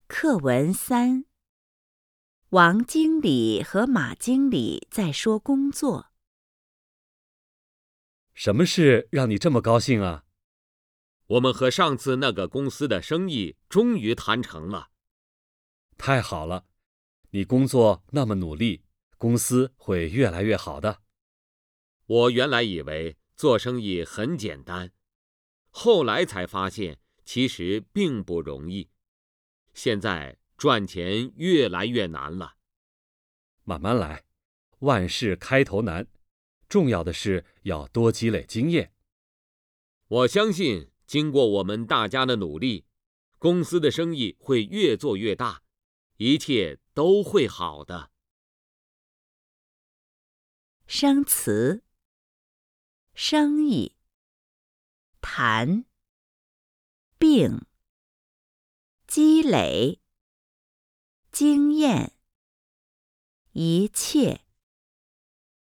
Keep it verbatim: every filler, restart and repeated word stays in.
课文三，王经理和马经理在说工作。 什么事让你这么高兴啊？ 我们和上次那个公司的生意终于谈成了。 太好了，你工作那么努力，公司会越来越好的。 我原来以为做生意很简单，后来才发现其实并不容易。现在赚钱越来越难了。 慢慢来，万事开头难，重要的是要多积累经验。 我相信经过我们大家的努力，公司的生意会越做越大，一切都会好的。 生词：生意、谈、病、积累、经验、一切。